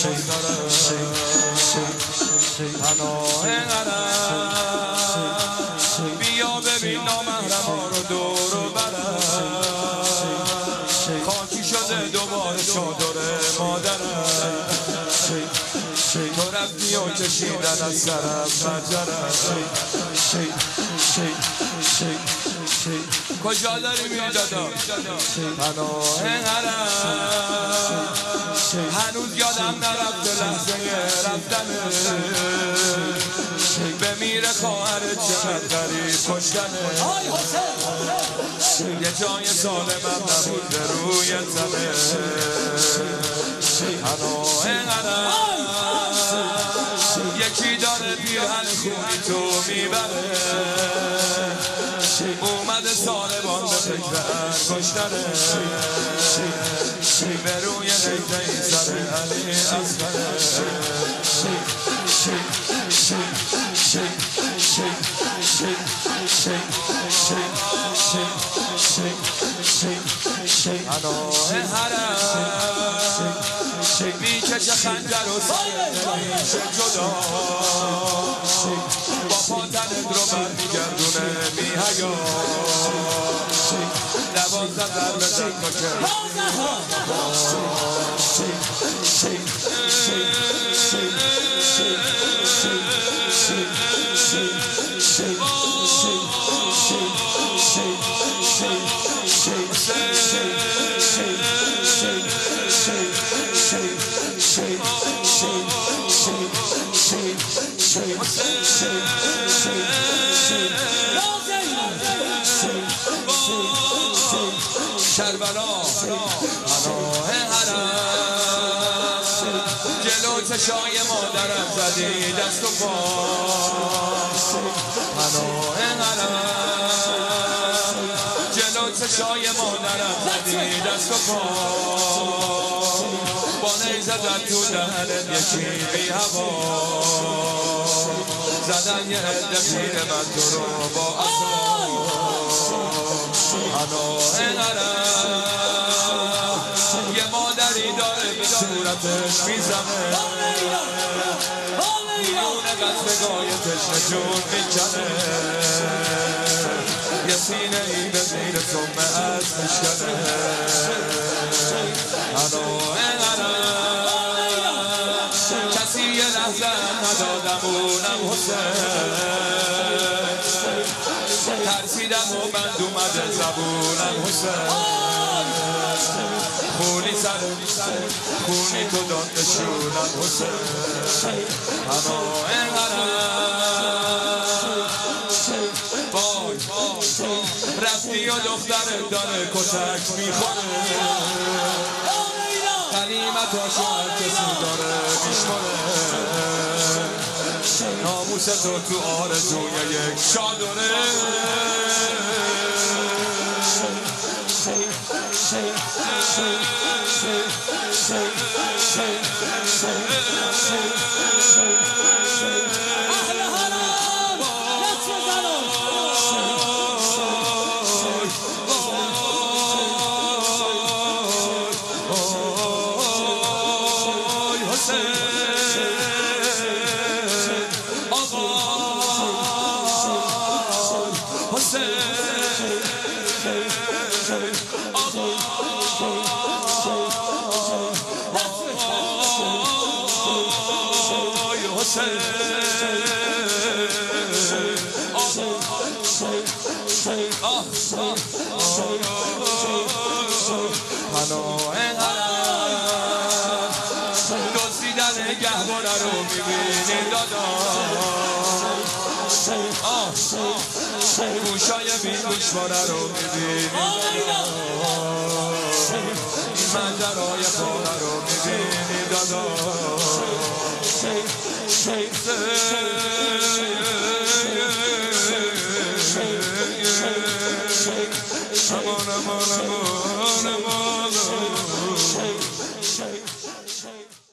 پناه غرم بیا ببین نامحرم ها رو دور و برم خاکی شده دوباره چادر مادرم تو رفتی و کشیدن از سرم مجرم کجا داری میدادا پناه غرم هنوز یادم نرفته لحظه رفتنه بمیره خواهرت چقدر غریب کشتنه یه جای سالمم نبود به روی زمه پناه غرم یکی داره پیرهن خونی تو میبره اومده سالبان به فکر کشتنه به روی نیده این سر علی اصغره پناه حرم میکشه خنجر و میشه جدا با پاتنت رو برمیگردونه میهیا 12 ضربه زد کشه کربلا پناه حرم جلو چشای مادرم زدی دست و پا پناه حرم جلو چشای مادرم زدی دست و پا با نیزه زد تو دهنت یکی بی هوا زدن یه عده پیر من تو رو با اصلا پناه غرم یه مادری داره به صورتش میزنه میونه قطرگاه تشنه جون میکنه یه سینه ای به زیر سمه از میشکنه پناه غرم کسی یه لحظه ندادم اونم حسین ترسیدم و بند اومده زبونم حسین خونی سر خونی تو داد نشونم حسین پناه غرم وای رفتی و دخترت داره کتک میخوره غنیمتاشو هر کسی داره میشماره ناموس تو آرزوی یک چادره پناه غرم دزدیدن گهواره رو میبینی دادا گوشای بین گوشواره رو میبینی این منظرهای خانه رو میبینی دادا